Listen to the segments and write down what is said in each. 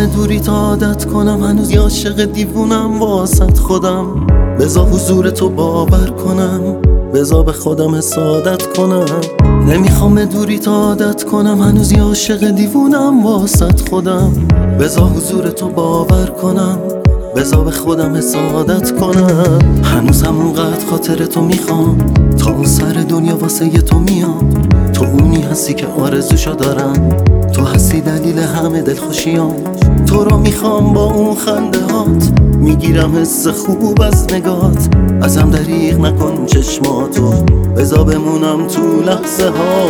نمیخوام دوریت عادت کنم، هنوز یه عاشق دیوونم واسط خودم. بذار حضور تو باور کنم، بذار به خودم حسادت کنم. نمیخوام دوریت عادت کنم، هنوز یه عاشق دیوونم واسط خودم. بذار حضور تو باور کنم، بذار به خودم حسادت کنم. هنوز همونقدر خاطر تو میخوام، تا اون سر دنیا واسه تو میام. تو اونی هستی که آرزوشو دارم، تو هستی دلیل همه دلخوشیام. تو رو میخوام با اون خنده هات، میگیرم حس خوب از نگات. ازم دریغ نکن چشماتو، بذار بمونم تو لحظه ها.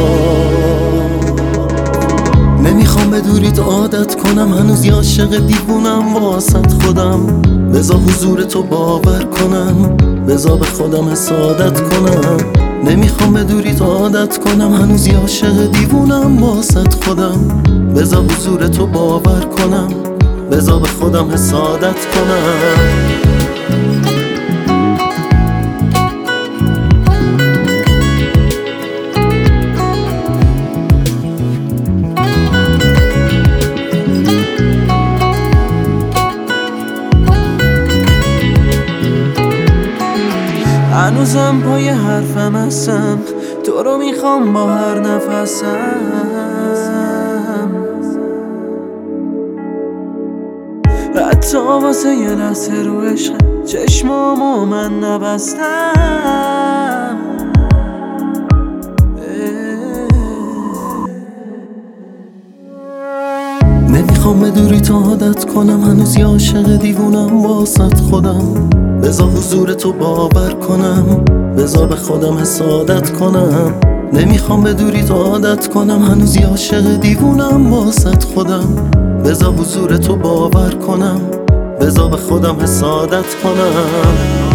نمیخوام به دوریت عادت کنم، هنوز یه عاشق دیوونم واسط خودم. بذار حضور تو باور کنم، بذار به خودم حسادت کنم. نمیخوام به دوریت عادت کنم، هنوز یه عاشق دیوونم واسط خودم. بذار حضور تو باور کنم، بذار به خودم حسادت کنم. هنوزم پای حرفم هستم، تو رو میخوام با هر نفسم. حتی واسه یه لحظه رو عشق چشمامو من نبستم. نمیخوام به دوریت عادت کنم، هنوز یه عاشق دیوونم واسط خودم. بذار حضور تو باور کنم، بذار به خودم حسادت کنم. نمیخوام به دوریت عادت کنم، هنوز یه عاشق دیوونم واسط خودم. بذار حضور تو باور کنم، بذار به خودم حسادت کنم.